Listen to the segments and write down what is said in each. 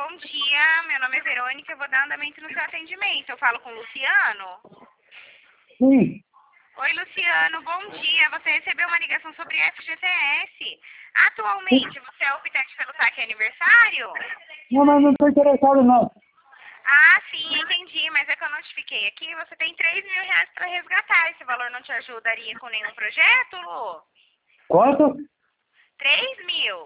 bom dia. Meu nome é Verônica, eu vou dar andamento no seu atendimento. Eu falo com o Luciano? Sim. Oi, Luciano, bom dia. Você recebeu uma ligação sobre FGTS. Atualmente, você é optante pelo saque aniversário? Não, mas não estou interessado, não. Ah, sim, entendi, mas é que eu notifiquei aqui. Você tem R$ 3.000 para resgatar. Esse valor não te ajudaria com nenhum projeto, Lu? Quanto? 3.000.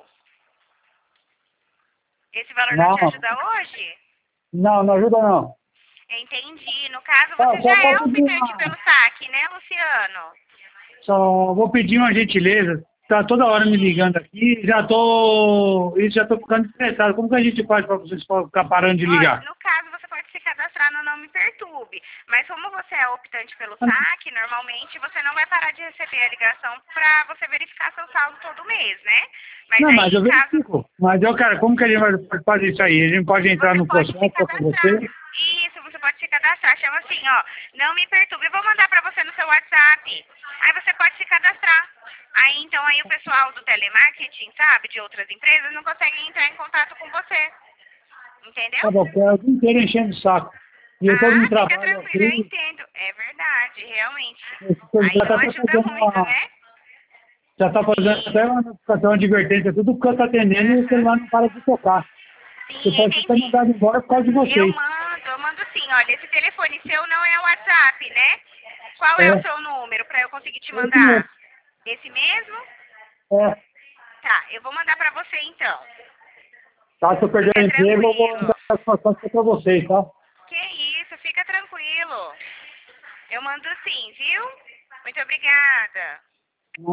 Esse valor não te Não. ajuda hoje? Não, não ajuda, não. Entendi. No caso, Tá, você só já é vou pedir optante pelo saque, né, Luciano? só vou pedir uma gentileza. Tá toda hora me ligando aqui. Já tô ficando estressado. Como que a gente faz para vocês ficar parando de Olha, ligar? no caso, você pode se cadastrar no Não Me Perturbe. Mas como você é optante pelo saque, normalmente você não vai parar de receber a ligação para você verificar seu saldo todo mês, né? Mas Não, mas aí, eu caso verifico. Mas eu, cara, como que a gente vai fazer isso aí? A gente pode entrar você no pode se processo com cadastrar. você? Isso, você pode se cadastrar. Chama assim, ó, Não Me Perturbe. Eu vou mandar para você no seu WhatsApp. Aí você pode se cadastrar. Aí, então, aí o pessoal do telemarketing, sabe, de outras empresas, não consegue entrar em contato com você. Entendeu? Tá bom, porque é o dia inteiro enchendo o saco. E eu tô no Ah, fica trabalho tranquilo, eu aqui. entendo. É verdade, realmente. Esse povo Aí já não tá até ajuda fazendo muito, uma. né? Já tá fazendo Sim. até uma notificação, uma advertência, tudo que eu tô atendendo e o Aham. celular não para de tocar. Você Sim, pode ser entendi. mandado embora por causa de vocês. Eu mando sim. Olha, esse telefone seu não é o WhatsApp, né? Qual é o É, seu número para eu conseguir te esse mesmo. mandar? Esse mesmo? É, Tá, eu vou mandar para você então. tá, se eu perder o Fica emprego, eu vou tranquilo. entrar em contato com vocês, tá? Que isso, fica tranquilo. Eu mando sim, viu? Muito obrigada.